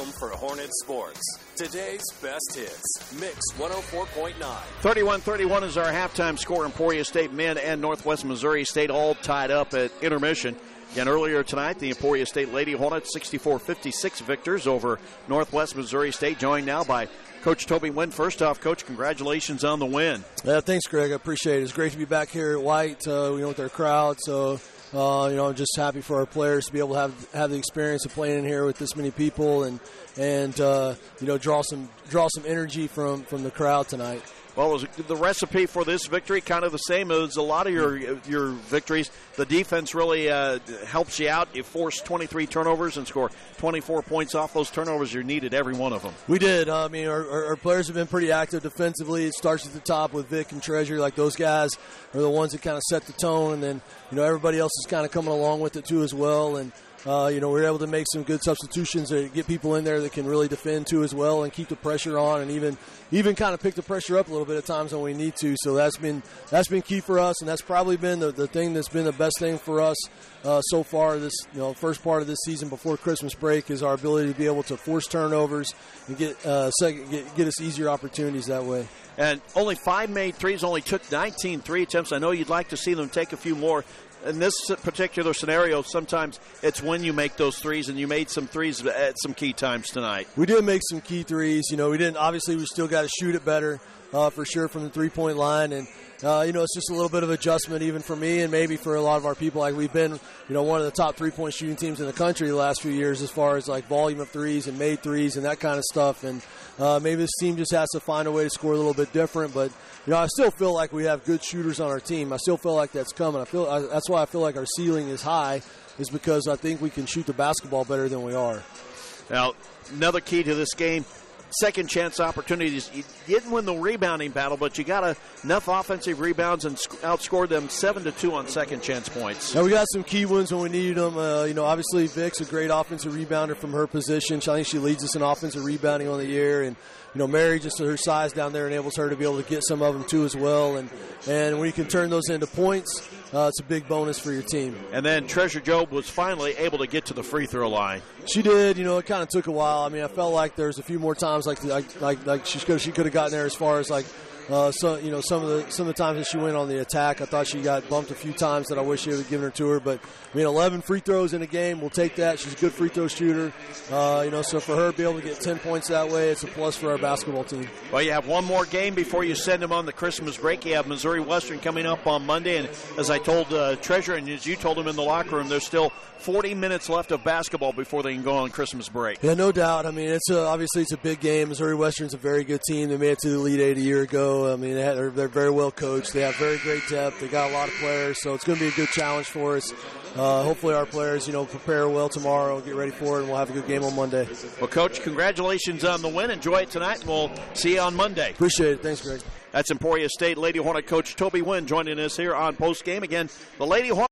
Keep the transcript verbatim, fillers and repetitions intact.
home for Hornet Sports. Today's best hits, Mix one oh four point nine. thirty-one thirty-one is our halftime score. Emporia State men and Northwest Missouri State all tied up at intermission. Again, earlier tonight, the Emporia State Lady Hornets sixty-four fifty-six victors over Northwest Missouri State, joined now by Coach Toby Wynn. First off, Coach, congratulations on the win. Yeah, thanks, Greg. I appreciate it. It's great to be back here at White, uh, you know, with our crowd. So, uh, you know, I'm just happy for our players to be able to have have the experience of playing in here with this many people and and uh, you know draw some draw some energy from from the crowd tonight. Well, was the recipe for this victory kind of the same as a lot of your your victories? The defense really uh, helps you out. You forced twenty-three turnovers and score twenty-four points off those turnovers. You needed every one of them. We did. I mean, our, our, our players have been pretty active defensively. It starts at the top with Vic and Treasure. Like, those guys are the ones that kind of set the tone, and then, you know, everybody else is kind of coming along with it too as well. And Uh, you know, we were able to make some good substitutions to get people in there that can really defend too as well and keep the pressure on, and even even kind of pick the pressure up a little bit at times when we need to. So that's been that's been key for us, and that's probably been the, the thing that's been the best thing for us uh, so far this you know first part of this season before Christmas break is our ability to be able to force turnovers and get uh, second, get, get us easier opportunities that way. And only five made threes, only took nineteen three attempts. I know you'd like to see them take a few more. In this particular scenario, sometimes it's when you make those threes, and you made some threes at some key times tonight. We did make some key threes. You know, we didn't. Obviously, we still got to shoot it better uh, for sure from the three-point line, and uh, you know, it's just a little bit of adjustment even for me and maybe for a lot of our people. Like, we've been, you know, one of the top three-point shooting teams in the country the last few years as far as like volume of threes and made threes and that kind of stuff. And uh, maybe this team just has to find a way to score a little bit different, but. You know, I still feel like we have good shooters on our team. I still feel like that's coming. I feel I, that's why I feel like our ceiling is high, is because I think we can shoot the basketball better than we are. Now, another key to this game, second chance opportunities. You didn't win the rebounding battle, but you got a, enough offensive rebounds and outscored them seven to two on second chance points. Now, we got some key ones when we needed them. Uh, you know, obviously Vic's a great offensive rebounder from her position. I think she leads us in offensive rebounding on the year, and you know, Mary, just her size down there, enables her to be able to get some of them too as well. And and when you can turn those into points, uh, it's a big bonus for your team. And then Treasure Job was finally able to get to the free throw line. She did. You know, it kind of took a while. I mean, I felt like there was a few more times like like like, like she could she could have gotten there as far as like. Uh, so you know, some of the some of the times that she went on the attack, I thought she got bumped a few times that I wish she would have given her to her. But I mean, eleven free throws in a game, we'll take that. She's a good free throw shooter. Uh, you know, so for her to be able to get ten points that way, it's a plus for our basketball team. Well, you have one more game before you send them on the Christmas break. You have Missouri Western coming up on Monday, and as I told uh, Treasure, and as you told him in the locker room, there's still forty minutes left of basketball before they can go on Christmas break. Yeah, no doubt. I mean, it's a, obviously it's a big game. Missouri Western's a very good team. They made it to the Elite Eight a year ago. I mean, they had, they're, they're very well coached. They have very great depth. They got a lot of players, so it's going to be a good challenge for us. Uh, hopefully our players, you know, prepare well tomorrow, get ready for it, and we'll have a good game on Monday. Well, Coach, congratulations on the win. Enjoy it tonight, and we'll see you on Monday. Appreciate it. Thanks, Greg. That's Emporia State Lady Hornet coach Toby Wynn joining us here on Post Game. Again, the Lady Hornet.